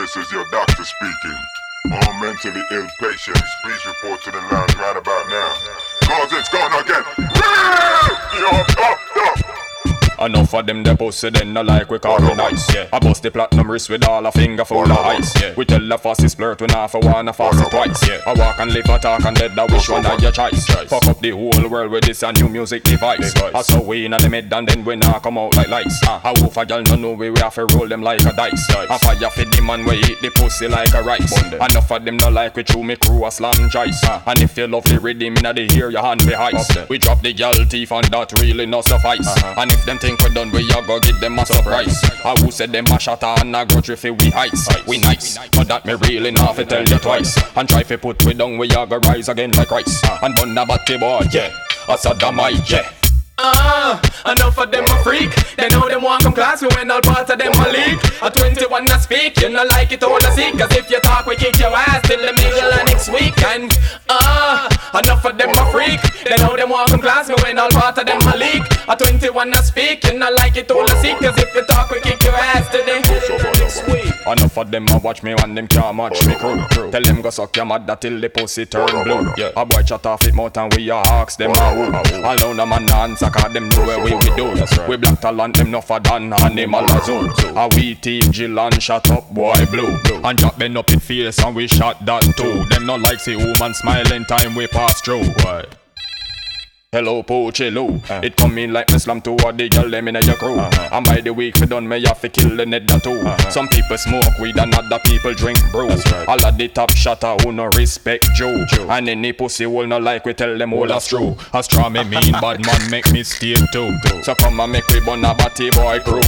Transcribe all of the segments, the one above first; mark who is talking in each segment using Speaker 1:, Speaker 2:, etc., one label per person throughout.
Speaker 1: This is your doctor speaking. All mentally ill patients, please report to the lounge right about now. Cause it's gonna get real! Up.
Speaker 2: Enough of them they pussy then no like we call it nice, yeah. I bust the platinum wrist with all a finger full of ice, yeah. We tell the fastest flirt we not for one, a fast it twice, yeah. I walk and live, I talk and dead, I wish one of your choice. Fuck up the whole world with this a new music device. I saw we in the mid and then we not come out like lights. How wolf a girl no know we have to roll them like a dice. I fire for the man we eat the pussy like a rice. Enough of them no like we chew me crew a slam choice. And if you love the rhythm inna the ear, your hand be heist. We drop the girl teeth and that really no suffice. And if them think we done, we a go give them a surprise. I who said them a shatter and a grudge if we ice. We nice, but that me really not fi tell you twice. And try fi put we down, we a go rise again like rice. And bun a batty boy, yeah, a sodomite, yeah.
Speaker 3: Enough of them a freak. They know them want come class me when all part of them a leak. A 21 a speak, you no like it all a seek. Cause if you talk we kick your ass till the middle of next week. And enough of them a freak. They know them want come class me when all part of them a leak. A 21 a speak, you no like it all a seek. Cause if you talk we kick your ass till the middle of next week.
Speaker 2: Enough of them a watch me and them can't match me crew. Tell them go suck your mother till the pussy turn blue. Yeah. A boy chat off it mouth and we a ask them a who. Alone a man answer cause them know where we do. Right. We black talent them no for than animal a zoo. And we team Jill and shut up boy blue. And Jack bend up in face and we shot that too. Them not like see woman smiling time we pass through. Why? Hello Poochie Lou. It come in like me slam to all the girl them in your crew. And by the week we done me have to kill the nether too. Some people smoke weed and other people drink brew. Right. All of the top shotter who no respect Joe. And any pussy will not like we tell them all that's true. A straw me mean bad man make mistake too. So come and make we bun a batty boy crew.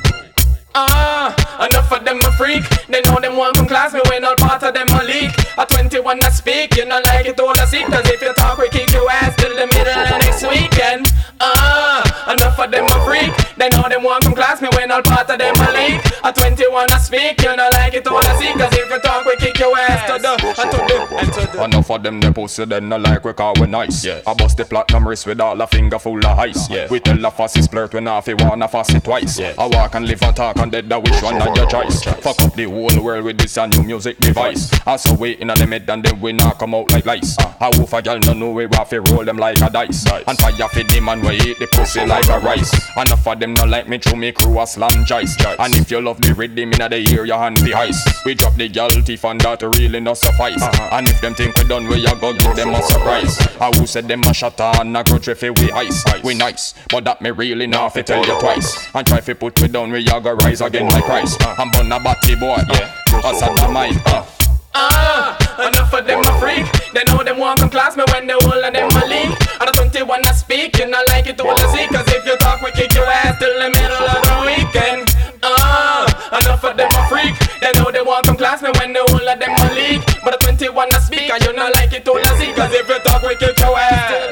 Speaker 3: Enough of them a freak. They know them want come class me when all part of them a leak. A 21 a speak, you no like it all a seek. Cause if you talk we kick your ass till the middle of next weekend. Enough of them a freak. They know them want come class me when all part of them a leak. A 21 a speak, you no like it all a seek. Cause if you talk we kick your ass to the
Speaker 2: Enough of them they pussy then no like we call we nice, yeah. I bust the platinum wrist with all a finger full of ice, yeah. We tell the fastest flirt we not fi wanna fast it twice, yeah. I walk and live and talk and dead that which one of your choice. Fuck up the whole world with this a new music device. I saw we in the mid and then we not come out like lice. How wolf a girl no know we have to roll them like a dice. And fire for the man we eat the pussy like a rice. Enough of them not like me through me crew a slam choice. And if you love the rhythm inna the ear your hand be ice. We drop the girl teeth and that really not suffice. And if them think we done we a go give them a surprise. I who said them a shatter and a grudge if we ice. We nice, but that me really not fi tell you twice. And try fi put we down we a go rise again like rice. And bun a batty boy, yeah, a sodomite.
Speaker 3: Enough of them a freak. They know them want come class me when the whole of them a leak. And a 21 a speak, you no like it all a see. Cause if you talk we kick your ass till the middle of the weekend. Enough of them a freak. They know they want come class me when the whole of them a leak. But a 21 a speak and you no like it all a see. Cause if you talk we kick your ass